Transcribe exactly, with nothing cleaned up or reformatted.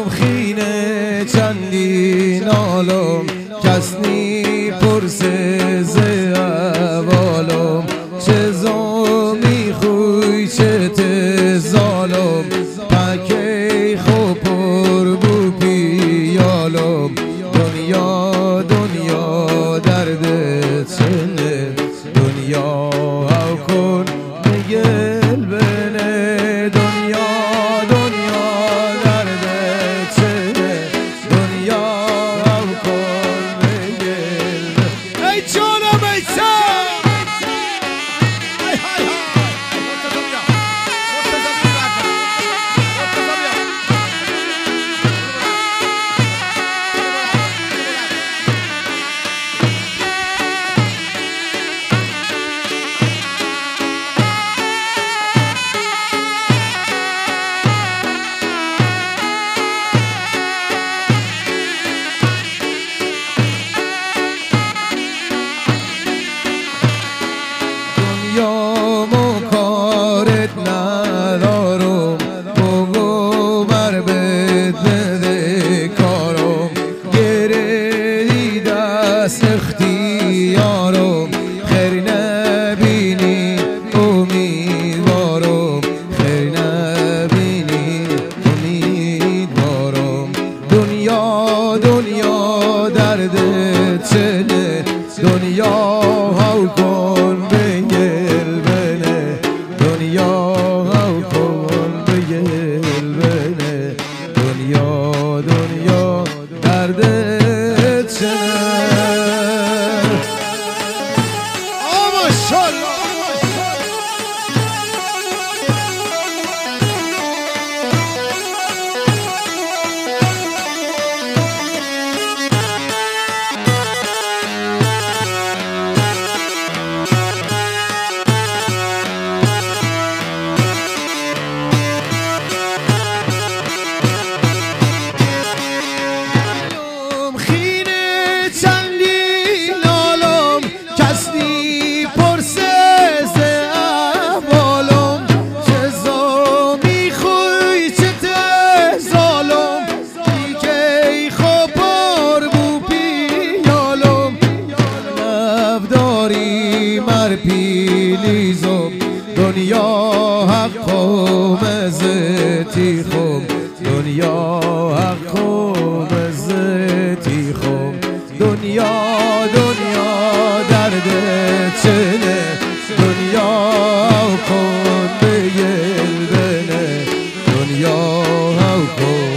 معلوم خینه چندین عالم کس نی پرسه ز احوالم چه زمی خوی چه ته ظالم پکی خوب پر بو پیالم دنیا دنیا درد چنه دنیا او کن میگل بنه دنیا دنیا درد چنه دنیا او کن میگل ای جانم ای سر ای های یا مکارت ندارم بگو بر بده کارم گردی دست اختیارم خیر نبینی امیدوارم خیر نبینی امیدوارم دنیا دنیا درد چنه دنیا هاو کن بگل بنه دنیا هاو کن بگل بنه دنیا دنیا درد چنه آه ماشاءالله پیلیزم دنیا حق و مزتی خوب دنیا حق و مزتی خوب دنیا دنیا درد چنه دنیا کن بگل بنه دنیا کن